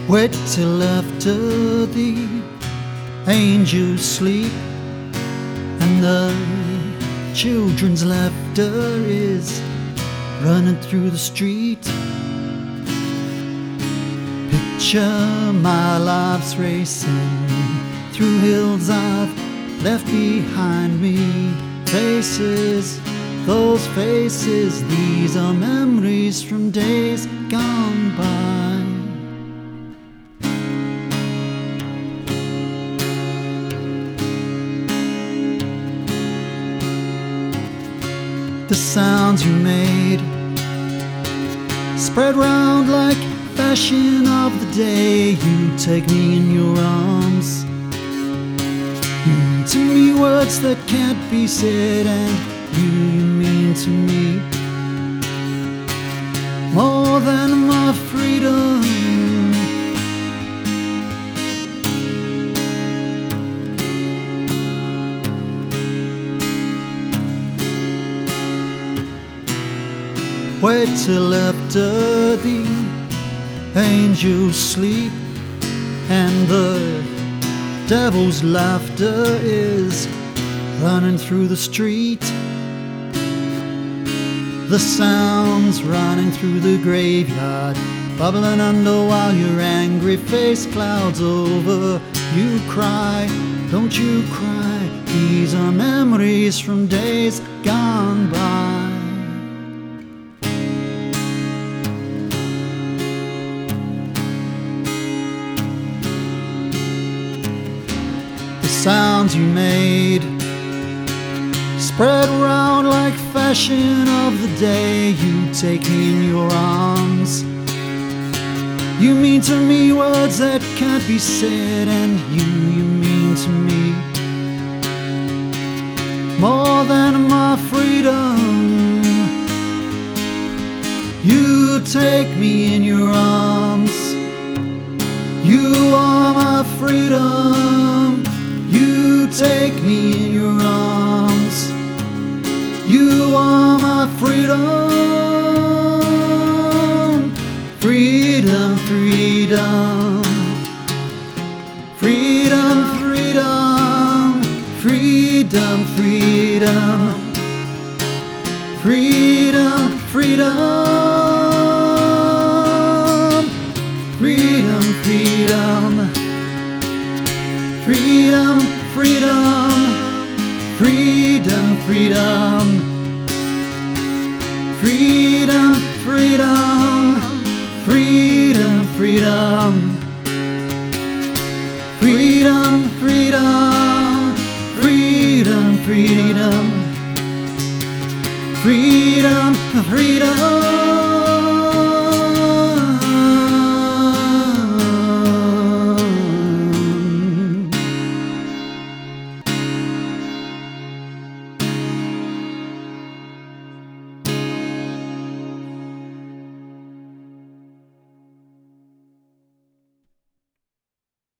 Wait till after the angels sleep and the children's laughter is running through the street. Picture my life's racing through hills I've left behind me. Faces, those faces, these are memories from days gone by. The sounds you made spread round like fashion of the day. You take me in your arms. You mean to me words that can't be said, and you mean to me more than my freedom. Wait till after the angels sleep and the devil's laughter is running through the street. The sounds running through the graveyard, bubbling under while your angry face clouds over. You cry, don't you cry, these are memories from days gone by. Sounds you made spread around like fashion of the day. You take me in your arms. You mean to me words that can't be said, and you mean to me more than my freedom. You take me in your arms. You are my freedom. You take me in your arms. You are my freedom. Freedom, freedom. Freedom, freedom. Freedom, freedom. Freedom, freedom. Freedom, freedom. Freedom, freedom, freedom, freedom, freedom, freedom, freedom, freedom, freedom, freedom, freedom, freedom, freedom, freedom.